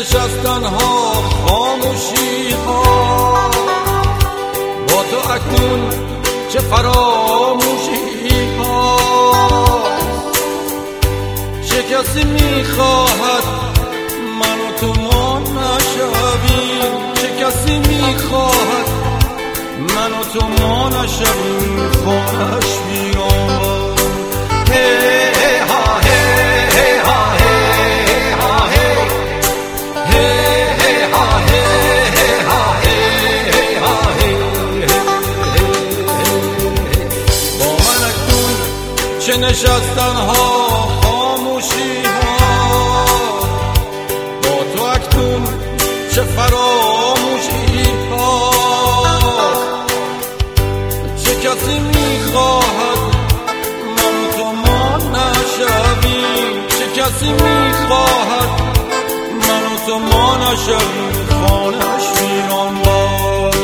نشستن ها خاموشی ها، با تو اکنون چه فراموشی ها. چه کسی میخواهد من و تو ما نشویم، چه کسی میخواهد من و تو ما نشویم، خانه‌اش بیرون. چه نشستن ها خاموشی ها، با تو اکنون چه فراموشی ها. چه کسی میخواهد من و تو ما نشویم، چه کسی میخواهد من و تو ما نشویم، خانه‌اش ویران باد.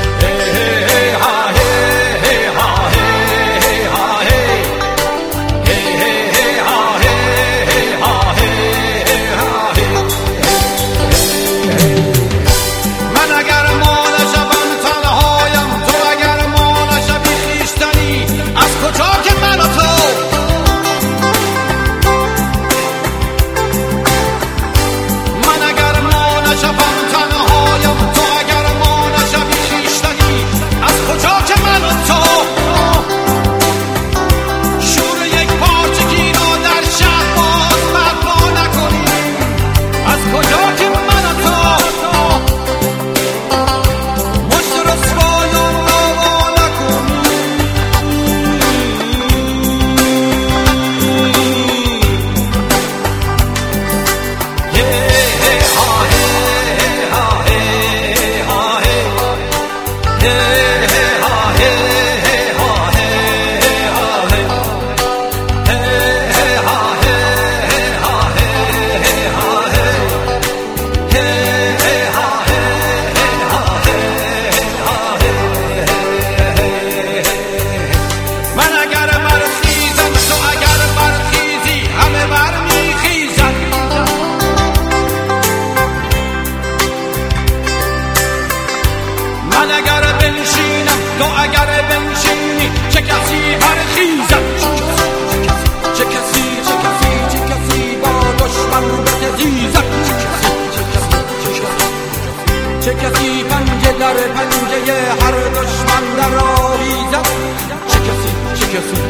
من اگر بنشینم تو اگر بنشینی، چه کسی برخیزد، چه کسی با دشمن بتزیزد، چه کسی پنجه در پنجه هر دشمن در آویزد، چه کسی